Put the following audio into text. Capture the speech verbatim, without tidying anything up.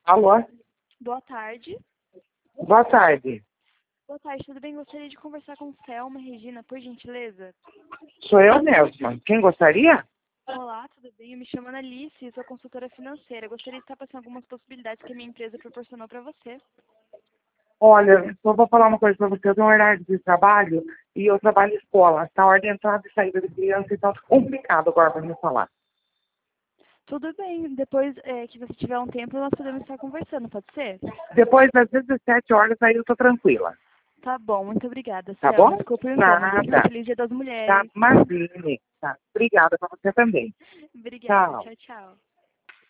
Alô? Boa tarde. Boa tarde. Boa tarde, tudo bem? Gostaria de conversar com Selma e Regina, por gentileza. Sou eu mesma. Quem gostaria? Olá, tudo bem? Eu me chamo Analice e sou consultora financeira. Gostaria de estar passando algumas possibilidades que a minha empresa proporcionou para você. Olha, só vou falar uma coisa para você. Eu tenho um horário de trabalho e eu trabalho em escola. Essa hora de entrada e saída de criança e tá complicado agora para me falar. Tudo bem, depois é, que você tiver um tempo, nós podemos estar conversando, pode ser? Depois das dezessete horas aí eu tô tranquila. Tá bom, muito obrigada, Tá Selma. bom? Desculpa o incômodo, viu? Nada. Feliz Dia das Tá, Mulheres. imagine. Tá. Obrigada para você também. Obrigada, Tchau. tchau, tchau.